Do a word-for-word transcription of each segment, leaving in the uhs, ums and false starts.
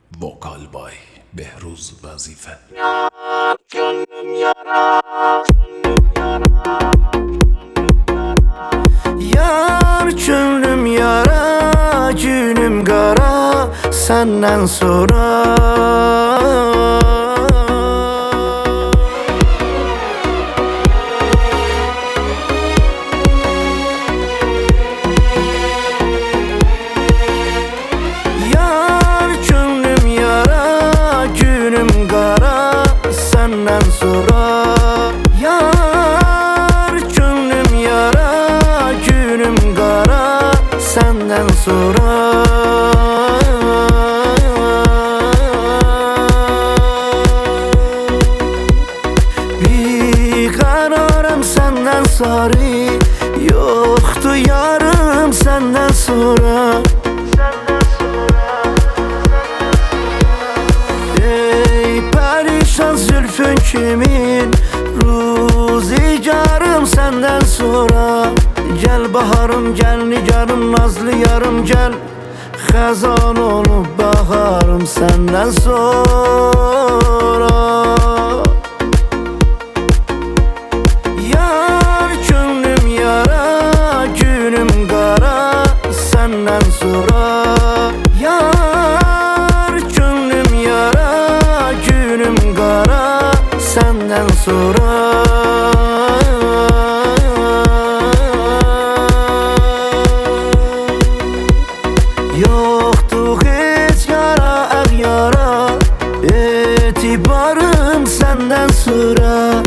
Vokal by Behruz Vazife. Yar gönlüm yara, gönlüm yara, Yar gönlüm yara, günüm qara senden sonra. Yar gönlüm yara, günüm qara senden sonra. Yar gönlüm yara, günüm qara senden sonra. Bir kararım senden sarı, yoktu yarım senden sonra. Ey perişan zülfün kimin, ruzigarım senden sonra. Gel baharım, gel nigarım, nazlı yarım gel, xəzan olup baharım senden sonra. Yar gönlüm yara, günüm qara senden sonra. Yar gönlüm yara, günüm qara senden sonra. Yoktu hiç yara, ah yara, etibarım senden sonra.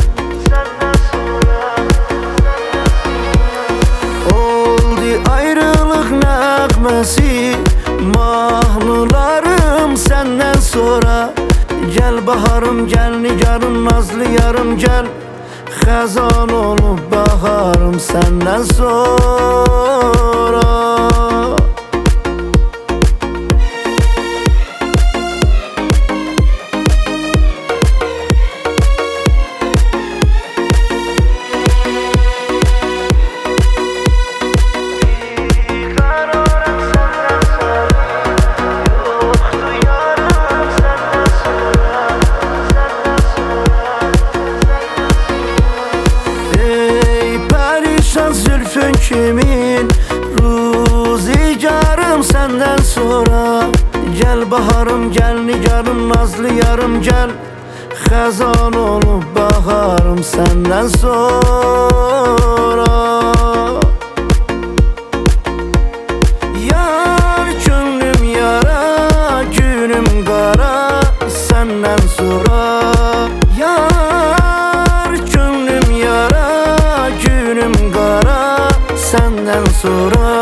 Oldu ayrılık nəğməsi, mahnılarım senden sonra. Gel baharım, gel nigarım, nazlı yarım gel, xəzan olup baharım senden sonra. Zülfün kimin, ruzigarım senden sonra. Gel baharım, gel nigarım, nazlı yarım gel, xəzan olup baharım senden sonra. Yar gönlüm yara, günüm qara senden sonra. Yar gönlüm yara, günüm qara senden sonra.